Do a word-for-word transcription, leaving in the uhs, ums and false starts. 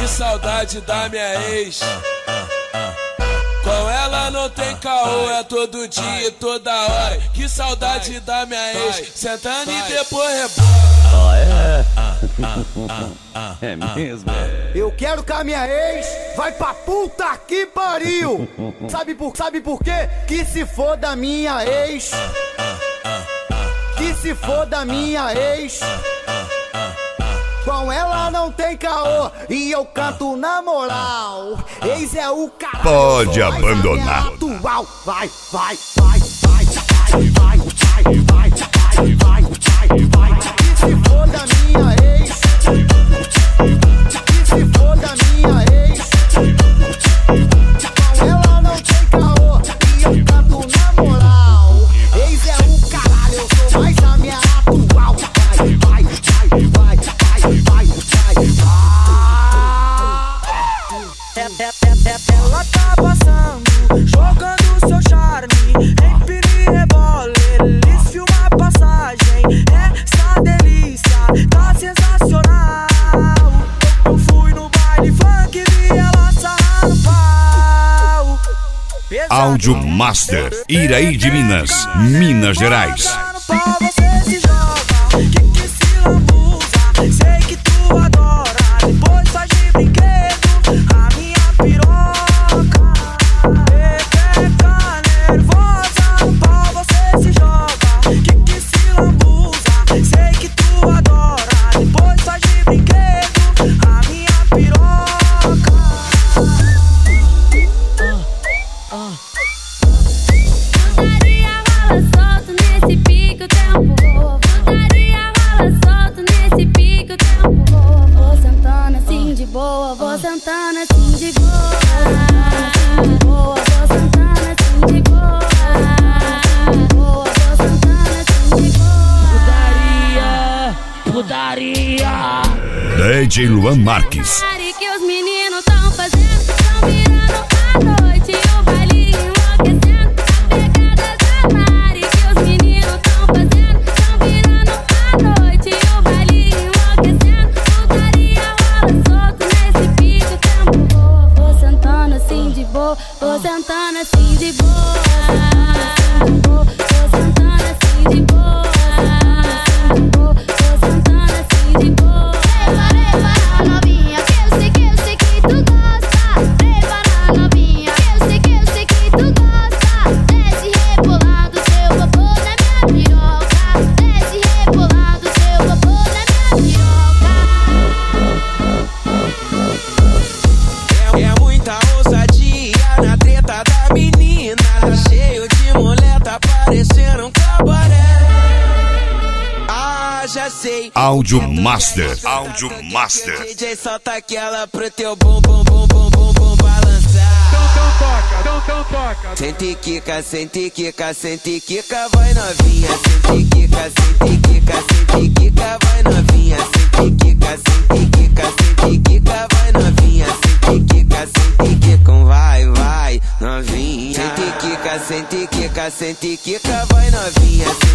saudade da minha ex. Com ela não tem caô, é todo dia e toda hora. Que saudade da minha ex, sentando e depois rebola. Ah, é? É mesmo? Eu quero que a minha ex vai pra puta que pariu. Sabe por, sabe por quê? Que se for da minha ex. Que se for da minha ex. Com ela não tem caô e eu canto na moral. Ex é o caralho. Pode abandonar. Atual. Vai, vai, vai, vai, vai, vai, vai, vai, vai, vai, vai, vai. Que se for da minha ex. Que se for da minha ex. Com ela não tem caô e eu canto na moral. Ex é o caralho, eu sou mais a minha atual. Vai, vai, vai, vai, vai, vai, vai, vai. Ela tá passando, jogando seu charme, empina e rebola, eles filmam a passagem. Essa delícia tá sensacional. Eu fui no baile funk e vi ela sarrar no pau. Áudio Master, Iraí de Minas, Minas Gerais. Você se joga, que que se lambuza, sei que tu adora, depois faz de brinquedo a minha piroca. Pepeca nervosa, no pau você se joga, que que se lambuza, sei que tu adora, depois faz de brinquedo a minha piroca. uh, uh. Putaria rola solto nesse pique, o tempo voa. Putaria rola solto nesse pique, o tempo voa. Vou sentando assim de boa, vou sentando assim de boa. Vou sentando assim de boa. Vou sentando assim de boa. Putaria, putaria. D J Luan Marques. Que os meninos tão fazendo, tão virando a noite e o baile enlouquecendo. A pegada da Mari que os meninos tão fazendo, tão virando a noite e o baile enlouquecendo. Putaria rola solto nesse pique, o tempo voa. Vou sentando assim de boa, vou sentando assim de boa. Vou sentando assim de boa, vou sentando assim de boa. Prepara novinha, que eu sei que eu sei que tu gosta. Prepara novinha, que eu sei que eu sei que tu gosta. Desce rebolando seu popô na minha piroca. Desce rebolando seu popô na minha piroca. É muita ousadia na treta da menina. Tá cheio de mulher, tá parecendo um cabaré. Ah, já sei. Áudio Master, Áudio Master. D J solta aquela pro teu bom, bom, bom, bom, bom, bom balançar. Então, então toca, então, então toca. Sente quica, sente quica, sente quica, vai novinha. Sente quica, sente quica, sente quica, vai novinha. Sente quica, sente quica, sente quica, vai novinha. Sente quica, sente quica, vai, vai, novinha. Sente quica, sente quica, sente quica, vai novinha.